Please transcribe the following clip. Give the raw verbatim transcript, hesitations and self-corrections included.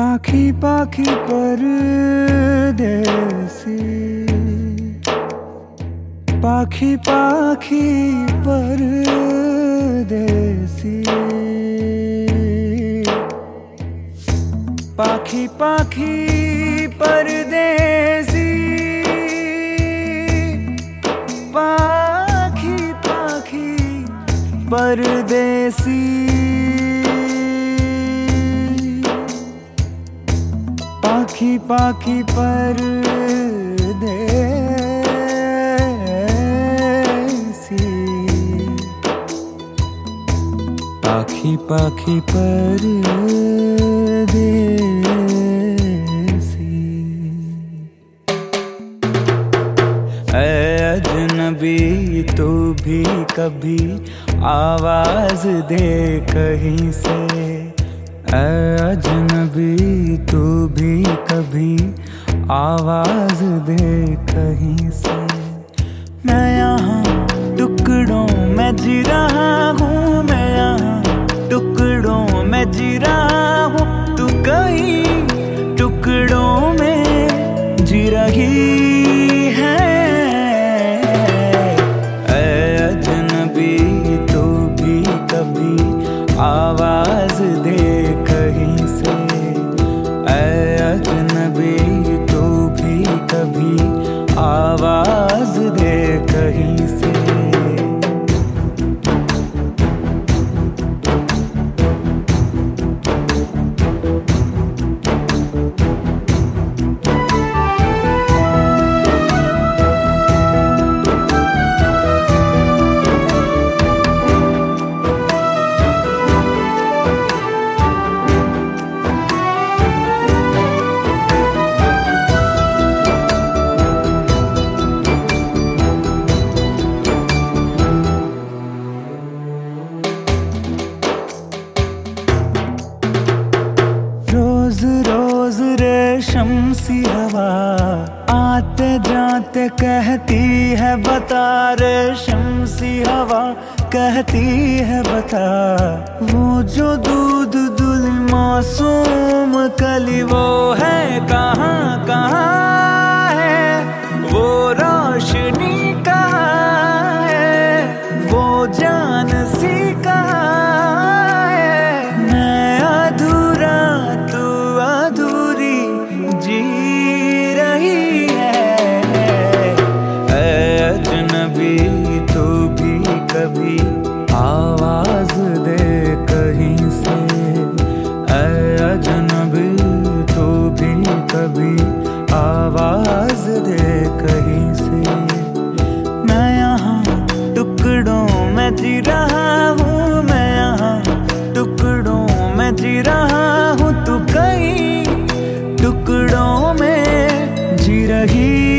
पाखी पाखी परदेसी, पाखी पाखी परदेसी, पाखी पाखी परदेसी, पाखी पाखी परदेसी, पाखी पाखी परदेसी, पाखी पाखी परदेसी। ऐ अजनबी तू भी कभी आवाज दे कहीं से, ऐ अजनबी तू भी कभी आवाज दे कहीं से। मैं यहाँ टुकड़ों में जी रहा हूँ, मैं यहाँ टुकड़ों में जी रहा हूँ, तू कहीं टुकड़ों में जी रही है। ऐ अजनबी तू भी कभी आवाज दे कहीं से, ऐ अजनबी तू भी कभी आवाज दे कहीं से। रोज रोज रेशम सी हवा आते जाते कहती है बता, रेशम सी हवा कहती है बता। वो जो दूध दुली मासूम कली वो है कहाँ कहाँ है, वो रोशनी कहाँ है, वो जान सी कहाँ है। मैं अधूरा तू अधूरी जी रही है। ऐ अजनबी तू भी कभी आवाज दे कहीं से, ऐ अजनबी तू भी कभी आवाज दे कहीं से। मैं यहाँ टुकड़ों में जी रहा हूँ, मैं यहाँ टुकड़ों में जी रहा हूँ, तू कहीं टुकड़ों में जी रही